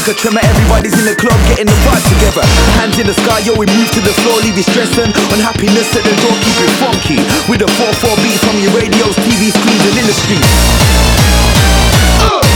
like a tremor. Everybody's in the club getting the vibe together. Hands in the sky, yo, we move to the floor, leave you stressing. Unhappiness at the door, keep it funky. With a 4-4 beat from your radios, TV screens and in the streets.